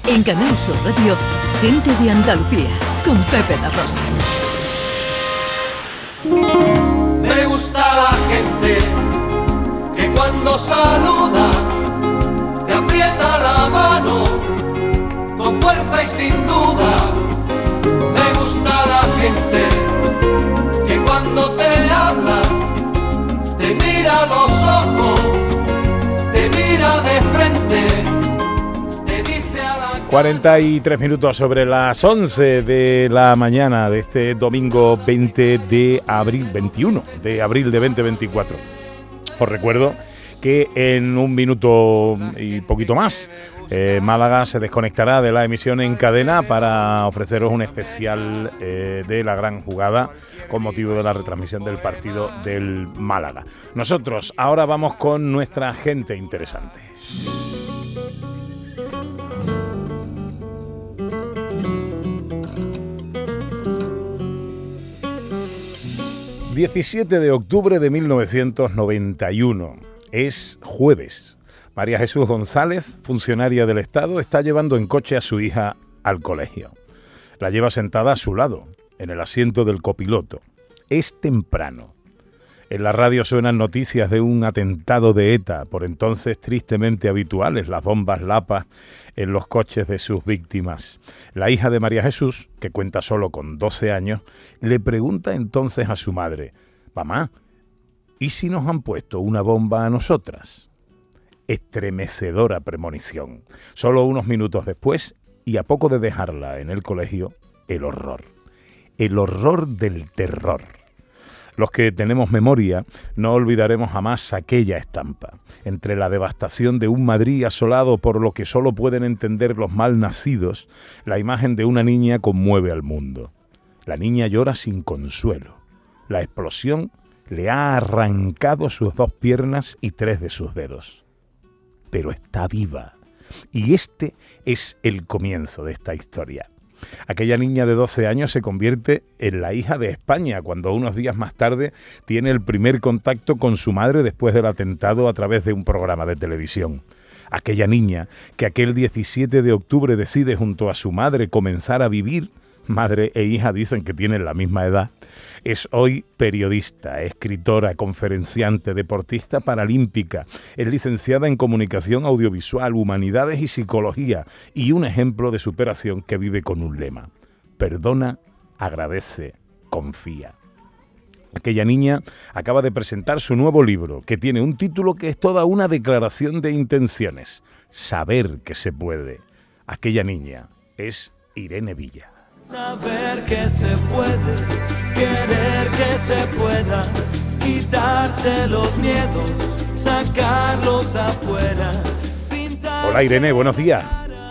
En Canal Sur Radio, Gente de Andalucía, con Pepe La Rosa. Me gusta la gente que cuando saluda te aprieta la mano con fuerza y sin dudas. Me gusta la gente que cuando te habla te mira a los ojos, te mira de frente. 43 minutos sobre las 11 de la mañana de este domingo 20 de abril, 21 de abril de 2024. Os recuerdo que en un minuto y poquito más Málaga se desconectará de la emisión en cadena para ofreceros un especial de la gran jugada con motivo de la retransmisión del partido del Málaga. Nosotros ahora vamos con nuestra gente interesante. 17 de octubre de 1991, es jueves. María Jesús González, funcionaria del Estado, está llevando en coche a su hija al colegio. La lleva sentada a su lado, en el asiento del copiloto. Es temprano. En la radio suenan noticias de un atentado de ETA, por entonces tristemente habituales, las bombas lapas en los coches de sus víctimas. La hija de María Jesús, que cuenta solo con 12 años, le pregunta entonces a su madre: «Mamá, ¿y si nos han puesto una bomba a nosotras?». Estremecedora premonición. Solo unos minutos después, y a poco de dejarla en el colegio, el horror. El horror del terror. Los que tenemos memoria no olvidaremos jamás aquella estampa. Entre la devastación de un Madrid asolado por lo que solo pueden entender los malnacidos, la imagen de una niña conmueve al mundo. La niña llora sin consuelo. La explosión le ha arrancado sus 2 piernas y 3 de sus dedos. Pero está viva. Y este es el comienzo de esta historia. Aquella niña de 12 años se convierte en la hija de España cuando unos días más tarde tiene el primer contacto con su madre después del atentado a través de un programa de televisión. Aquella niña que aquel 17 de octubre decide junto a su madre comenzar a vivir, madre e hija dicen que tienen la misma edad, es hoy periodista, escritora, conferenciante, deportista paralímpica, es licenciada en Comunicación Audiovisual, Humanidades y Psicología y un ejemplo de superación que vive con un lema: perdona, agradece, confía. Aquella niña acaba de presentar su nuevo libro, que tiene un título que es toda una declaración de intenciones: saber que se puede. Aquella niña es Irene Villa. Saber que se puede, querer que se pueda, quitarse los miedos, sacarlos afuera. Hola Irene, buenos días.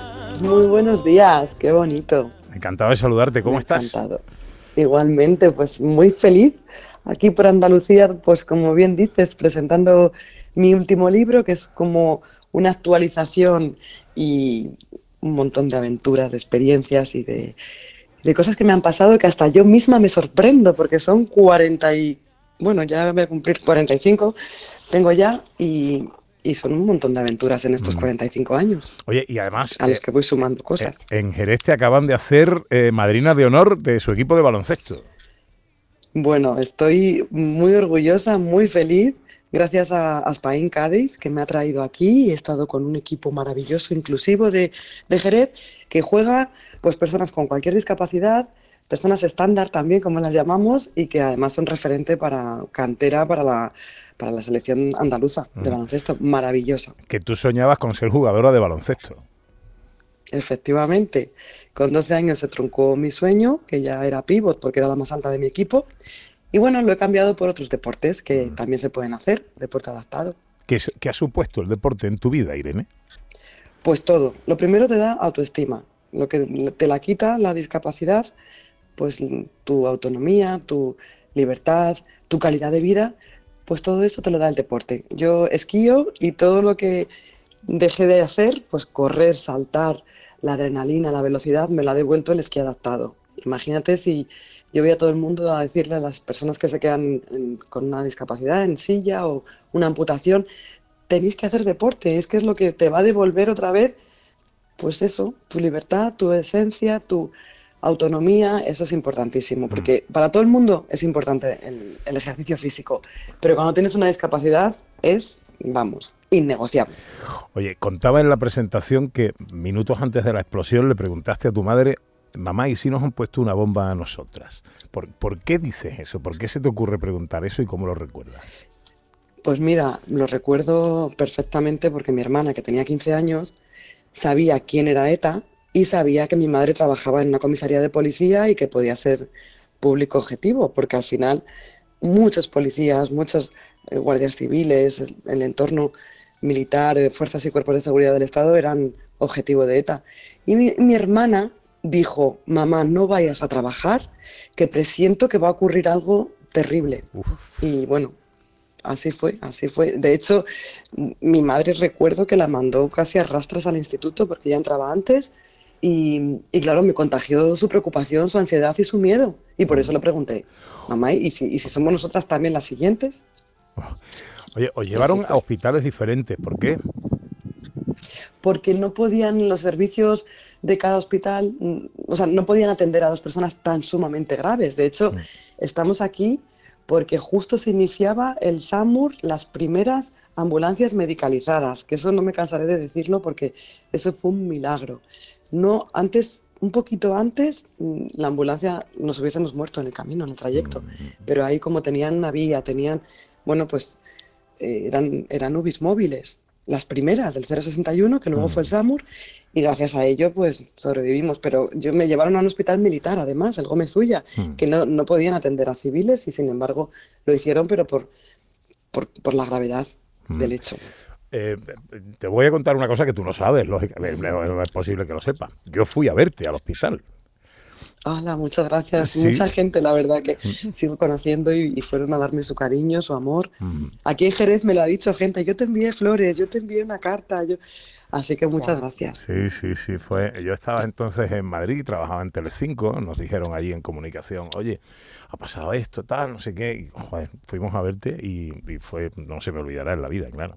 Muy buenos días, qué bonito. Encantado de saludarte, ¿cómo estás? Encantado. Igualmente, pues muy feliz aquí por Andalucía, pues como bien dices, presentando mi último libro, que es como una actualización y un montón de aventuras, de experiencias y de cosas que me han pasado que hasta yo misma me sorprendo, porque son 40 y... bueno, ya voy a cumplir 45, tengo ya, y son un montón de aventuras en estos 45 años. Oye, y además... a los que voy sumando cosas. En Jerez te acaban de hacer madrina de honor de su equipo de baloncesto. Bueno, estoy muy orgullosa, muy feliz, gracias a Aspaín Cádiz, que me ha traído aquí. He estado con un equipo maravilloso, inclusivo de Jerez, que juega pues personas con cualquier discapacidad, personas estándar también, como las llamamos, y que además son referente para cantera para la selección andaluza de baloncesto. Maravillosa. Que tú soñabas con ser jugadora de baloncesto. Efectivamente. Con 12 años se truncó mi sueño, que ya era pívot porque era la más alta de mi equipo. Y bueno, lo he cambiado por otros deportes que también se pueden hacer, deporte adaptado. ¿Qué ha supuesto el deporte en tu vida, Irene? Pues todo. Lo primero te da autoestima. Lo que te la quita la discapacidad, pues tu autonomía, tu libertad, tu calidad de vida, pues todo eso te lo da el deporte. Yo esquío y todo lo que dejé de hacer, pues correr, saltar, la adrenalina, la velocidad, me la ha devuelto el esquí adaptado. Imagínate si yo voy a todo el mundo a decirle a las personas que se quedan con una discapacidad en silla o una amputación: tenéis que hacer deporte, es que es lo que te va a devolver otra vez pues eso, tu libertad, tu esencia, tu autonomía, eso es importantísimo, porque para todo el mundo es importante el ejercicio físico, pero cuando tienes una discapacidad es, vamos, innegociable. Oye, contaba en la presentación que minutos antes de la explosión le preguntaste a tu madre: mamá, ¿y si nos han puesto una bomba a nosotras? ¿Por qué dices eso? ¿Por qué se te ocurre preguntar eso y cómo lo recuerdas? Pues mira, lo recuerdo perfectamente porque mi hermana, que tenía 15 años, sabía quién era ETA y sabía que mi madre trabajaba en una comisaría de policía y que podía ser público objetivo, porque al final muchos policías, muchos guardias civiles, el entorno militar, fuerzas y cuerpos de seguridad del Estado eran objetivo de ETA. Y mi hermana dijo: mamá, no vayas a trabajar, que presiento que va a ocurrir algo terrible. Uf. Y bueno, así fue, así fue. De hecho, mi madre recuerdo que la mandó casi a rastras al instituto porque ella entraba antes y claro, me contagió su preocupación, su ansiedad y su miedo. Y por eso le pregunté: mamá, ¿y si somos nosotras también las siguientes? Oye, os llevaron a hospitales diferentes, ¿por qué? Porque no podían los servicios de cada hospital, o sea, no podían atender a dos personas tan sumamente graves. De hecho, estamos aquí porque justo se iniciaba el SAMUR, las primeras ambulancias medicalizadas, que eso no me cansaré de decirlo porque eso fue un milagro. No, antes, un poquito antes, la ambulancia nos hubiésemos muerto en el camino, en el trayecto, pero ahí como tenían una vía, tenían, bueno, pues eran UBIs móviles, las primeras del 061, que luego fue el SAMUR, y gracias a ello pues sobrevivimos. Pero me llevaron a un hospital militar, además, el Gómez Ulla, que no podían atender a civiles y sin embargo lo hicieron, pero por la gravedad del hecho. Te voy a contar una cosa que tú no sabes, lógicamente, no es posible que lo sepas. Yo fui a verte al hospital. Hola, muchas gracias. Sí. Mucha gente, la verdad, que sigo conociendo y fueron a darme su cariño, su amor. Aquí en Jerez me lo ha dicho gente: yo te envié flores, yo te envié una carta. Así que muchas gracias. Sí, fue. Yo estaba entonces en Madrid, trabajaba en Telecinco, nos dijeron allí en comunicación: oye, ha pasado esto, tal, no sé qué. Y, joder, fuimos a verte y fue, no se me olvidará en la vida, claro.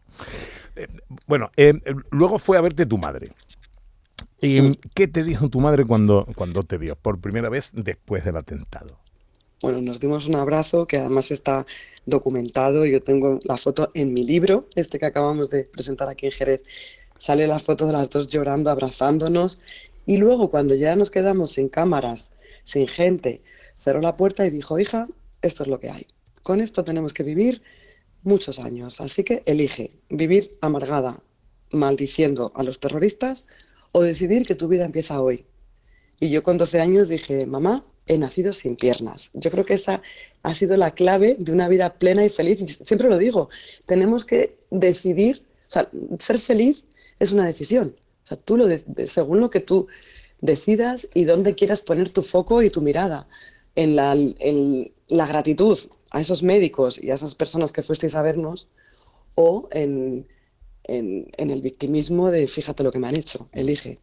Luego fue a verte tu madre. ¿Y qué te dijo tu madre cuando te vio por primera vez después del atentado? Bueno, nos dimos un abrazo que además está documentado. Yo tengo la foto en mi libro, que acabamos de presentar aquí en Jerez. Sale la foto de las dos llorando, abrazándonos. Y luego, cuando ya nos quedamos sin cámaras, sin gente, cerró la puerta y dijo: hija, esto es lo que hay. Con esto tenemos que vivir muchos años. Así que elige vivir amargada, maldiciendo a los terroristas, o decidir que tu vida empieza hoy. Y yo con 12 años dije: mamá, he nacido sin piernas. Yo creo que esa ha sido la clave de una vida plena y feliz. Y siempre lo digo, tenemos que decidir, o sea, ser feliz es una decisión. O sea, tú según lo que tú decidas y dónde quieras poner tu foco y tu mirada. En la gratitud a esos médicos y a esas personas que fuisteis a vernos, o en el victimismo de fíjate lo que me han hecho, elige.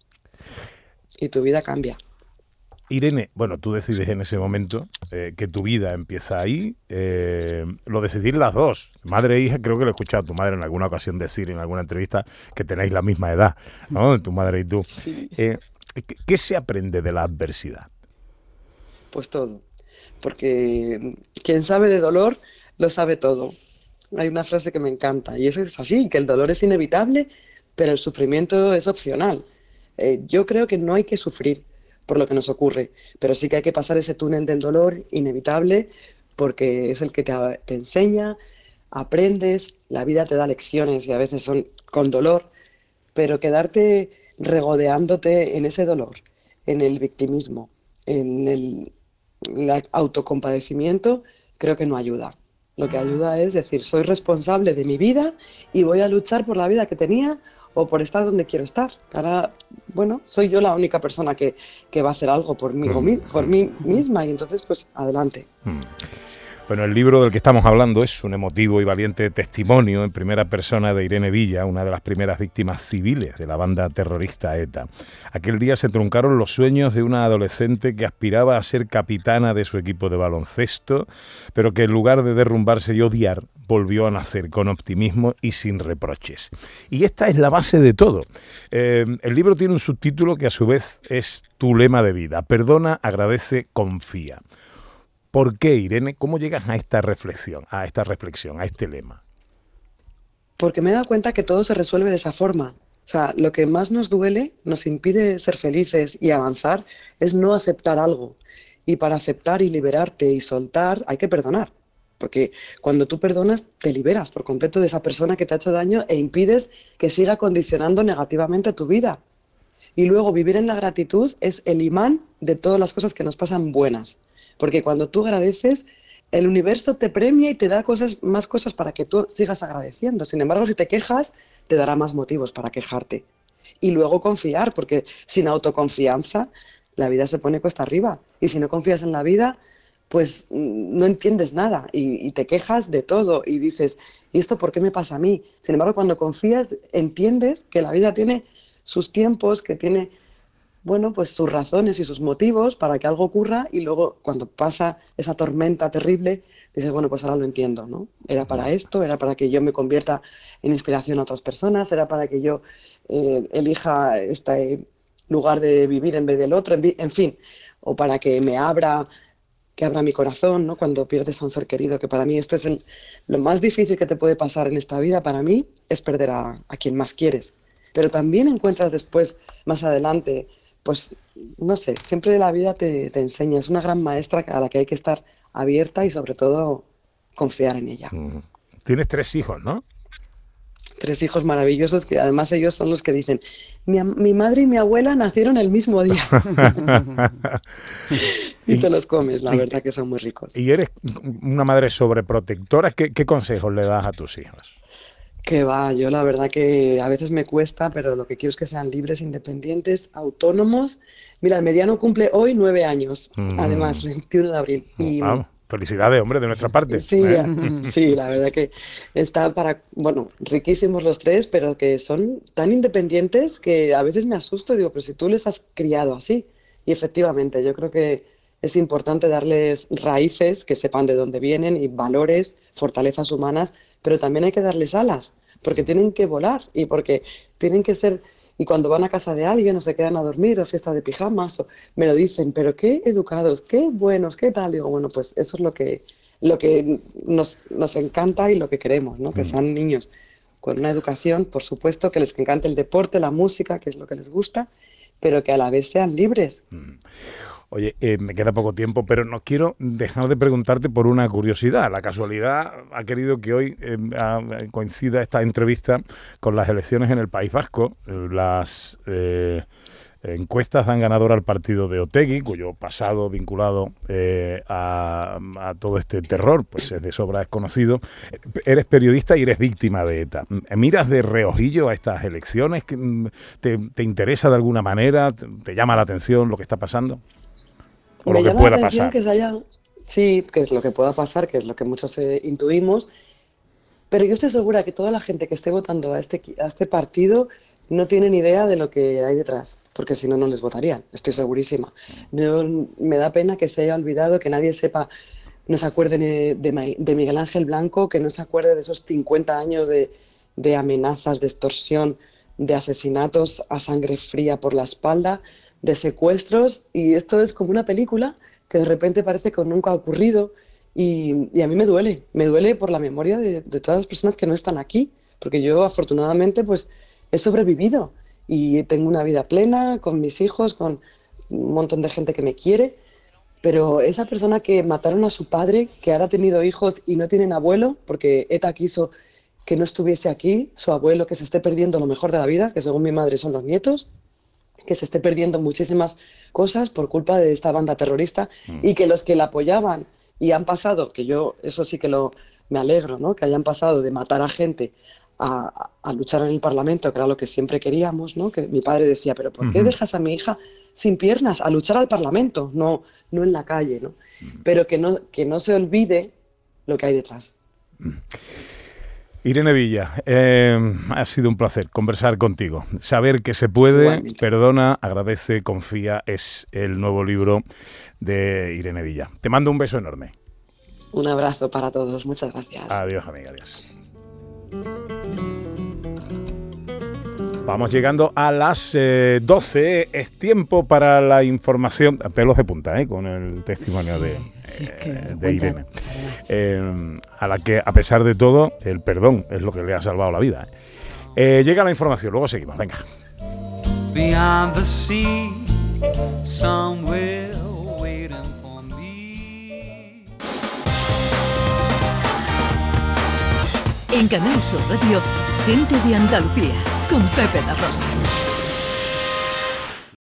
Y tu vida cambia. Irene, bueno, tú decides en ese momento que tu vida empieza ahí, lo decidís las dos, madre e hija. Creo que lo he escuchado a tu madre en alguna ocasión decir en alguna entrevista que tenéis la misma edad, ¿no? Tu madre y tú. Sí. ¿Qué se aprende de la adversidad? Pues todo, porque quien sabe de dolor lo sabe todo. Hay una frase que me encanta y eso es así, que el dolor es inevitable, pero el sufrimiento es opcional. Yo creo que no hay que sufrir por lo que nos ocurre, pero sí que hay que pasar ese túnel del dolor inevitable, porque es el que te enseña, aprendes, la vida te da lecciones y a veces son con dolor, pero quedarte regodeándote en ese dolor, en el victimismo, en el autocompadecimiento, creo que no ayuda. Lo que ayuda es decir: soy responsable de mi vida y voy a luchar por la vida que tenía o por estar donde quiero estar. Ahora, bueno, soy yo la única persona que va a hacer algo por mí misma y entonces, pues, adelante. Bueno, el libro del que estamos hablando es un emotivo y valiente testimonio en primera persona de Irene Villa, una de las primeras víctimas civiles de la banda terrorista ETA. Aquel día se truncaron los sueños de una adolescente que aspiraba a ser capitana de su equipo de baloncesto, pero que en lugar de derrumbarse y odiar, volvió a nacer con optimismo y sin reproches. Y esta es la base de todo. El libro tiene un subtítulo que a su vez es tu lema de vida: perdona, agradece, confía. ¿Por qué, Irene? ¿Cómo llegas a esta reflexión, a este lema? Porque me he dado cuenta que todo se resuelve de esa forma. O sea, lo que más nos duele, nos impide ser felices y avanzar, es no aceptar algo. Y para aceptar y liberarte y soltar, hay que perdonar. Porque cuando tú perdonas, te liberas por completo de esa persona que te ha hecho daño e impides que siga condicionando negativamente tu vida. Y luego vivir en la gratitud es el imán de todas las cosas que nos pasan buenas. Porque cuando tú agradeces, el universo te premia y te da más cosas para que tú sigas agradeciendo. Sin embargo, si te quejas, te dará más motivos para quejarte. Y luego confiar, porque sin autoconfianza, la vida se pone cuesta arriba. Y si no confías en la vida, pues no entiendes nada y te quejas de todo y dices, ¿y esto por qué me pasa a mí? Sin embargo, cuando confías, entiendes que la vida tiene sus tiempos, que tiene, bueno, pues sus razones y sus motivos para que algo ocurra, y luego cuando pasa esa tormenta terrible, dices, bueno, pues ahora lo entiendo, ¿no? Era para esto, era para que yo me convierta en inspiración a otras personas, era para que yo elija este lugar de vivir en vez del otro, en fin, o para que abra mi corazón, ¿no? Cuando pierdes a un ser querido, que para mí esto es lo más difícil que te puede pasar en esta vida, para mí, es perder a quien más quieres. Pero también encuentras después, más adelante, pues, no sé, siempre la vida te enseña, es una gran maestra a la que hay que estar abierta y sobre todo confiar en ella. Tienes 3 hijos, ¿no? 3 hijos maravillosos que además ellos son los que dicen, mi madre y mi abuela nacieron el mismo día. Y te los comes, la verdad que son muy ricos. ¿Y eres una madre sobreprotectora? ¿Qué consejos le das a tus hijos? Que va, yo la verdad que a veces me cuesta, pero lo que quiero es que sean libres, independientes, autónomos. Mira, el mediano cumple hoy 9 años, además, 21 de abril. Y felicidades, hombre, de nuestra parte. Sí, sí, la verdad que está riquísimos los 3, pero que son tan independientes que a veces me asusto y digo, pero si tú les has criado así. Y efectivamente, yo creo que es importante darles raíces, que sepan de dónde vienen, y valores, fortalezas humanas, pero también hay que darles alas, porque tienen que volar y porque tienen que ser, y cuando van a casa de alguien o se quedan a dormir o fiesta de pijamas, me lo dicen, pero qué educados, qué buenos, qué tal. Digo, bueno, pues eso es lo que nos encanta y lo que queremos, ¿no? Que sean niños con una educación, por supuesto, que les encante el deporte, la música, que es lo que les gusta, pero que a la vez sean libres. Oye, me queda poco tiempo, pero no quiero dejar de preguntarte por una curiosidad. La casualidad ha querido que hoy coincida esta entrevista con las elecciones en el País Vasco. Las encuestas dan ganador al partido de Otegi, cuyo pasado vinculado a todo este terror pues es de sobra desconocido. Eres periodista y eres víctima de ETA. ¿Miras de reojillo a estas elecciones? ¿Te interesa de alguna manera? ¿Te llama la atención lo que está pasando? O lo que pueda pasar. Sí, que es lo que pueda pasar, que es lo que muchos intuimos, pero yo estoy segura que toda la gente que esté votando a este partido no tiene ni idea de lo que hay detrás, porque si no, no les votarían, estoy segurísima. Me da pena que se haya olvidado, que nadie sepa, no se acuerde de Miguel Ángel Blanco, que no se acuerde de esos 50 años de amenazas, de extorsión, de asesinatos a sangre fría por la espalda, de secuestros, y esto es como una película que de repente parece que nunca ha ocurrido, y a mí me duele por la memoria de todas las personas que no están aquí, porque yo afortunadamente pues he sobrevivido y tengo una vida plena con mis hijos, con un montón de gente que me quiere, pero esa persona que mataron a su padre, que ahora ha tenido hijos y no tienen abuelo, porque ETA quiso que no estuviese aquí, su abuelo, que se esté perdiendo lo mejor de la vida, que según mi madre son los nietos, que se esté perdiendo muchísimas cosas por culpa de esta banda terrorista, y que los que la apoyaban y han pasado, que yo eso sí que me alegro, ¿no? Que hayan pasado de matar a gente a luchar en el Parlamento, que era lo que siempre queríamos, ¿no? Que mi padre decía, pero ¿por qué dejas a mi hija sin piernas a luchar al Parlamento, no en la calle, ¿no? Pero que no se olvide lo que hay detrás. Irene Villa, ha sido un placer conversar contigo. Saber que se puede, Igualmente. perdona, agradece, confía, es el nuevo libro de Irene Villa. Te mando un beso enorme. Un abrazo para todos, muchas gracias. Adiós, amiga, adiós. Vamos llegando a las 12. Es tiempo para la información. Pelos de punta, con el testimonio de Irene. A la que, a pesar de todo, el perdón es lo que le ha salvado la vida. Llega la información, luego seguimos. Venga. Beyond the sea, somewhere waiting for me. En Canal Sur Radio, Gente de Andalucía, con Pepe La Rosa.